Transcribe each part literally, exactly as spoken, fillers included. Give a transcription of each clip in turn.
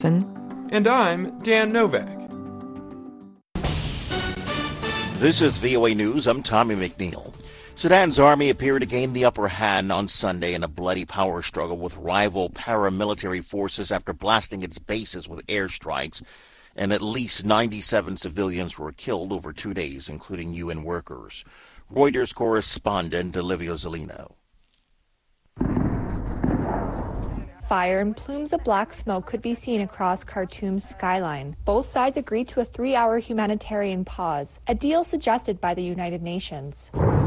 And I'm Dan Novak. This is V O A News. I'm Tommy McNeil. Sudan's army appeared to gain the upper hand on Sunday in a bloody power struggle with rival paramilitary forces after blasting its bases with airstrikes, and at least ninety-seven civilians were killed over two days, including U N workers. Reuters correspondent Olivia Zolino. Fire and plumes of black smoke could be seen across Khartoum's skyline. Both sides agreed to a three-hour humanitarian pause, a deal suggested by the United Nations.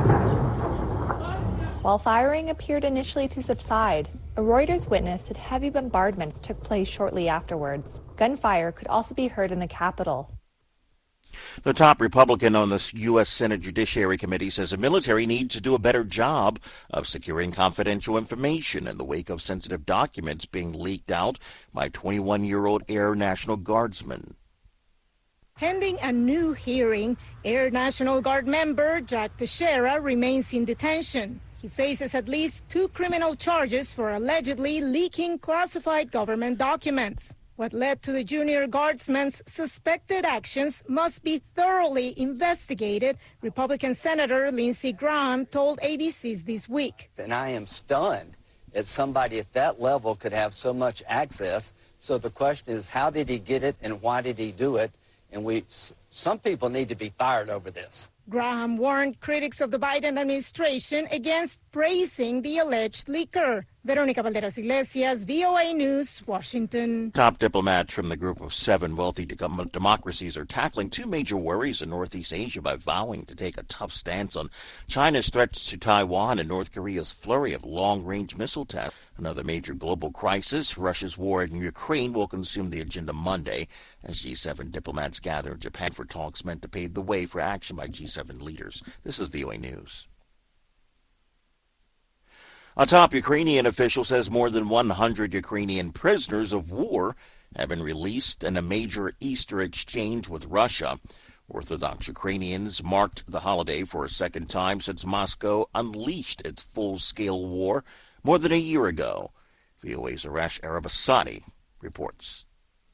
While firing appeared initially to subside, a Reuters witness said heavy bombardments took place shortly afterwards. Gunfire could also be heard in the capital. The top Republican on the U S Senate Judiciary Committee says the military needs to do a better job of securing confidential information in the wake of sensitive documents being leaked out by twenty-one-year-old Air National Guardsman. Pending a new hearing, Air National Guard member Jack Teixeira remains in detention. He faces at least two criminal charges for allegedly leaking classified government documents. What led to the junior guardsman's suspected actions must be thoroughly investigated, Republican Senator Lindsey Graham told A B C This Week. And I am stunned that somebody at that level could have so much access. So the question is, how did he get it and why did he do it? And we, some people need to be fired over this. Graham warned critics of the Biden administration against praising the alleged leaker. Veronica Valderas Iglesias, V O A News, Washington. Top diplomats from the group of seven wealthy de- democracies are tackling two major worries in Northeast Asia by vowing to take a tough stance on China's threats to Taiwan and North Korea's flurry of long-range missile tests. Another major global crisis, Russia's war in Ukraine, will consume the agenda Monday as G seven diplomats gather in Japan for talks meant to pave the way for action by G seven leaders. This is V O A News. A top Ukrainian official says more than one hundred Ukrainian prisoners of war have been released in a major Easter exchange with Russia. Orthodox Ukrainians marked the holiday for a second time since Moscow unleashed its full-scale war more than a year ago. V O A's Arash Arabasadi reports.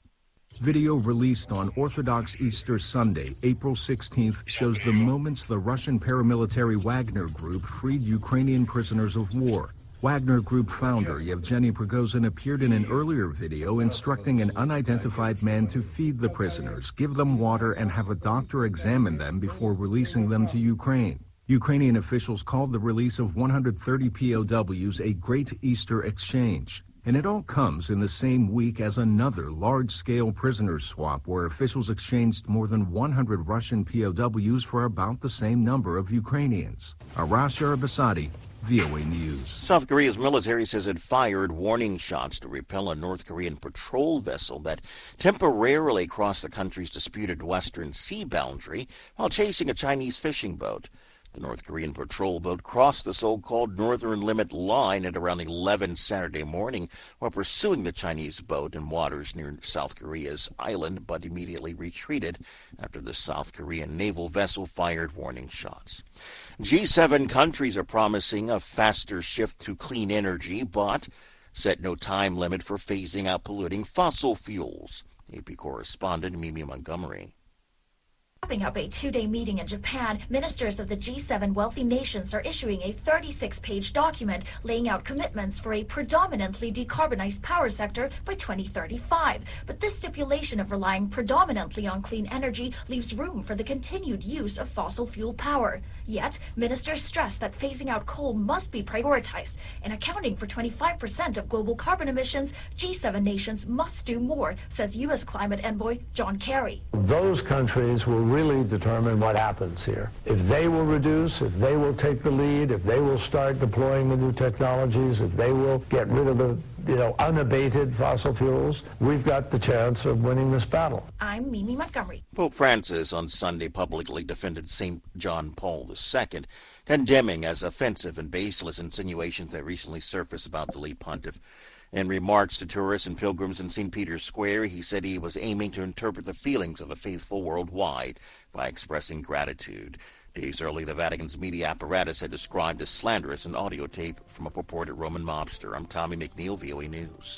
Video released on Orthodox Easter Sunday, April sixteenth, shows the moments the Russian paramilitary Wagner Group freed Ukrainian prisoners of war. Wagner Group founder Yevgeny Prigozhin appeared in an earlier video instructing an unidentified man to feed the prisoners, give them water, and have a doctor examine them before releasing them to Ukraine. Ukrainian officials called the release of one hundred thirty P O Ws a great Easter exchange. And it all comes in the same week as another large-scale prisoner swap where officials exchanged more than one hundred Russian P O Ws for about the same number of Ukrainians. Arash Arabasadi, V O A News. South Korea's military says it fired warning shots to repel a North Korean patrol vessel that temporarily crossed the country's disputed western sea boundary while chasing a Chinese fishing boat. The North Korean patrol boat crossed the so-called Northern Limit Line at around eleven Saturday morning while pursuing the Chinese boat in waters near South Korea's island, but immediately retreated after the South Korean naval vessel fired warning shots. G seven countries are promising a faster shift to clean energy, but set no time limit for phasing out polluting fossil fuels. A P correspondent Mimi Montgomery. Wrapping up a two-day meeting in Japan, ministers of the G seven wealthy nations are issuing a thirty-six page document laying out commitments for a predominantly decarbonized power sector by twenty thirty-five. But this stipulation of relying predominantly on clean energy leaves room for the continued use of fossil fuel power. Yet, ministers stress that phasing out coal must be prioritized, and accounting for twenty-five percent of global carbon emissions, G seven nations must do more, says U S climate envoy John Kerry. Those countries will really determine what happens here. If they will reduce, if they will take the lead, if they will start deploying the new technologies, if they will get rid of the you know, unabated fossil fuels, we've got the chance of winning this battle. I'm Mimi Montgomery. Pope Francis on Sunday publicly defended Saint John Paul the Second, condemning as offensive and baseless insinuations that recently surfaced about the late pontiff. In remarks to tourists and pilgrims in Saint Peter's Square, he said he was aiming to interpret the feelings of the faithful worldwide by expressing gratitude. Days early, the Vatican's media apparatus had described as slanderous an audio tape from a purported Roman mobster. I'm Tommy McNeil, V O A News.